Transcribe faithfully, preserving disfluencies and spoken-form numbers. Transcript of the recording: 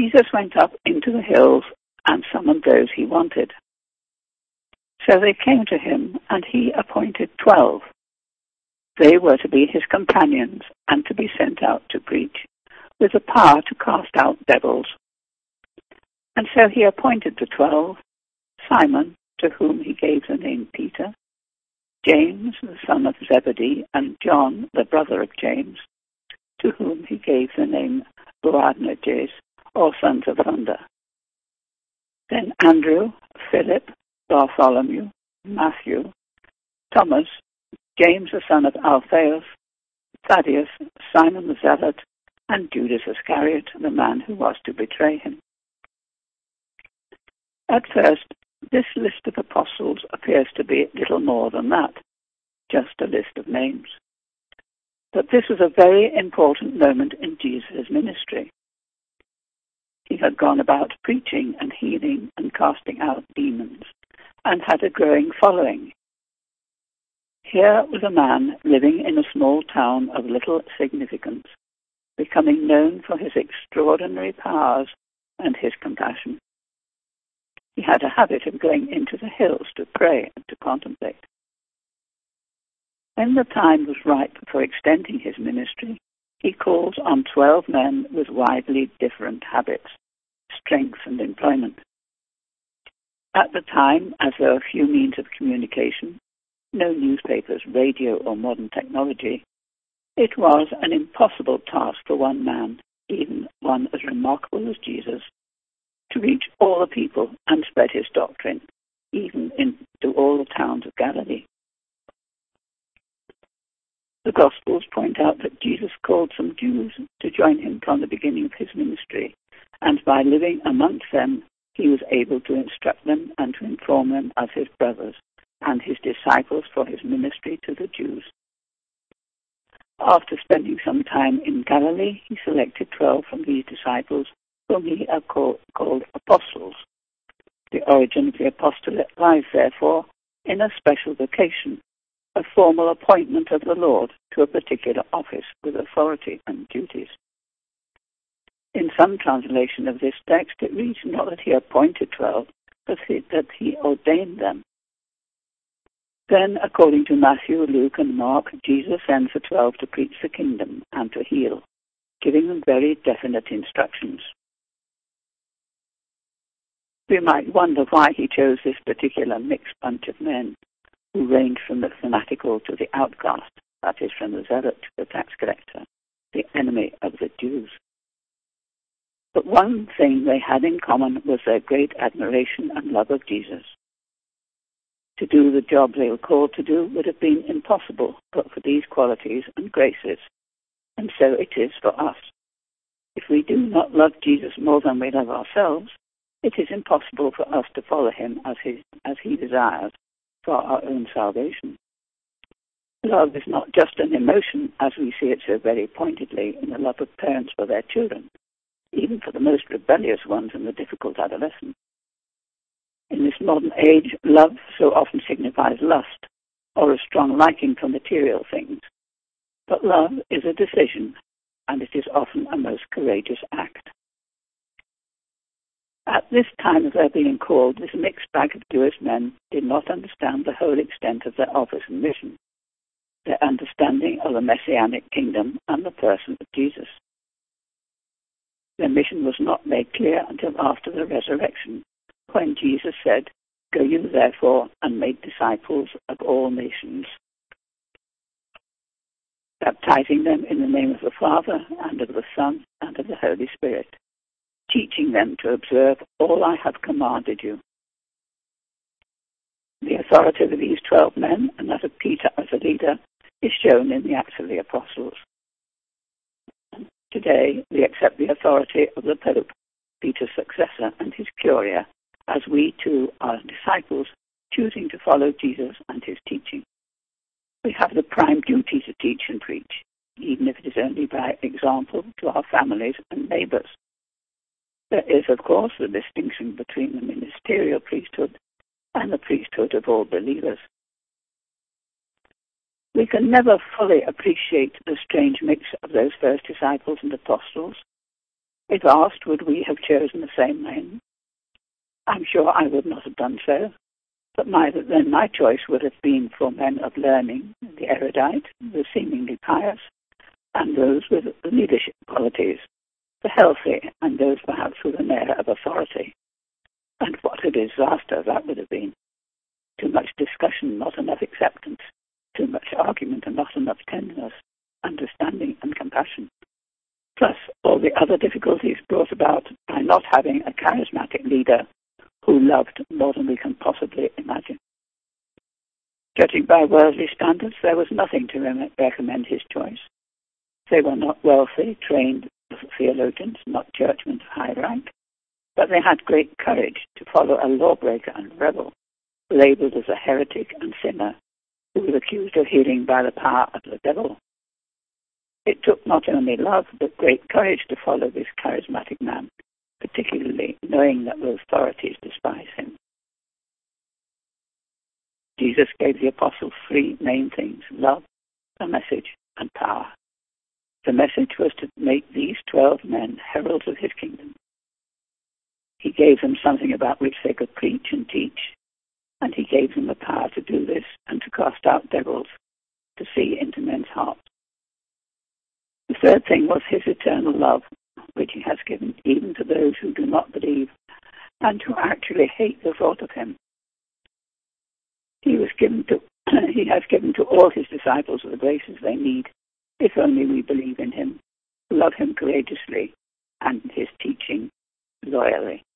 Jesus went up into the hills and summoned those he wanted. So they came to him, and he appointed twelve. They were to be his companions and to be sent out to preach, with the power to cast out devils. And so he appointed the twelve: Simon, to whom he gave the name Peter, James, the son of Zebedee, and John, the brother of James, to whom he gave the name Boanerges, or sons of thunder. Then Andrew, Philip, Bartholomew, Matthew, Thomas, James the son of Alphaeus, Thaddeus, Simon the Zealot, and Judas Iscariot, the man who was to betray him. At first, this list of apostles appears to be little more than that, just a list of names. But this was a very important moment in Jesus' ministry. He had gone about preaching and healing and casting out demons, and had a growing following. Here was a man living in a small town of little significance, becoming known for his extraordinary powers and his compassion. He had a habit of going into the hills to pray and to contemplate. When the time was ripe for extending his ministry, he calls on twelve men with widely different habits, strength, and employment. At the time, as there were few means of communication, no newspapers, radio, or modern technology, it was an impossible task for one man, even one as remarkable as Jesus, to reach all the people and spread his doctrine, even into all the towns of Galilee. The Gospels point out that Jesus called some Jews to join him from the beginning of his ministry, and by living amongst them, he was able to instruct them and to inform them as his brothers and his disciples for his ministry to the Jews. After spending some time in Galilee, he selected twelve from these disciples, whom he called, called apostles. The origin of the apostolate lies, therefore, in a special vocation, a formal appointment of the Lord to a particular office with authority and duties. In some translation of this text, it reads not that he appointed twelve, but that he ordained them. Then, according to Matthew, Luke, and Mark, Jesus sends the twelve to preach the kingdom and to heal, giving them very definite instructions. We might wonder why he chose this particular mixed bunch of men, who ranged from the fanatical to the outcast, that is, from the zealot to the tax collector, the enemy of the Jews. But one thing they had in common was their great admiration and love of Jesus. To do the job they were called to do would have been impossible but for these qualities and graces, and so it is for us. If we do not love Jesus more than we love ourselves, it is impossible for us to follow him as he, as he desires for our own salvation. Love is not just an emotion, as we see it so very pointedly in the love of parents for their children, even for the most rebellious ones and the difficult adolescents. In this modern age, love so often signifies lust or a strong liking for material things. But love is a decision, and it is often a most courageous act. At this time of their being called, this mixed bag of Jewish men did not understand the whole extent of their office and mission, their understanding of the Messianic kingdom and the person of Jesus. Their mission was not made clear until after the resurrection, when Jesus said, "Go you therefore and make disciples of all nations, baptizing them in the name of the Father and of the Son and of the Holy Spirit, teaching them to observe all I have commanded you." The authority of these twelve men and that of Peter as a leader is shown in the Acts of the Apostles. Today, we accept the authority of the Pope, Peter's successor, and his curia, as we too are disciples, choosing to follow Jesus and his teaching. We have the prime duty to teach and preach, even if it is only by example to our families and neighbours. There is, of course, the distinction between the ministerial priesthood and the priesthood of all believers. We can never fully appreciate the strange mix of those first disciples and apostles, If asked, would we have chosen the same men? I'm sure I would not have done so, but my, then my choice would have been for men of learning, the erudite, the seemingly pious, and those with leadership qualities, the healthy, and those perhaps with an air of authority. And what a disaster that would have been. Too much discussion, not enough acceptance. Too much argument and not enough tenderness, understanding and compassion. Plus all the other difficulties brought about by not having a charismatic leader who loved more than we can possibly imagine. Judging by worldly standards, there was nothing to re- recommend his choice. They were not wealthy, trained theologians, not churchmen of high rank, but they had great courage to follow a lawbreaker and rebel, labeled as a heretic and sinner, who was accused of healing by the power of the devil. It took not only love, but great courage to follow this charismatic man, particularly knowing that the authorities despise him. Jesus gave the apostles three main things: love, a message, and power. The message was to make these twelve men heralds of his kingdom. He gave them something about which they could preach and teach, and he gave them the power to do this and to cast out devils, to see into men's hearts. The third thing was his eternal love, which he has given even to those who do not believe and who actually hate the thought of him. He was given to, he has given to all his disciples the graces they need, if only we believe in him, love him courageously, and his teaching loyally.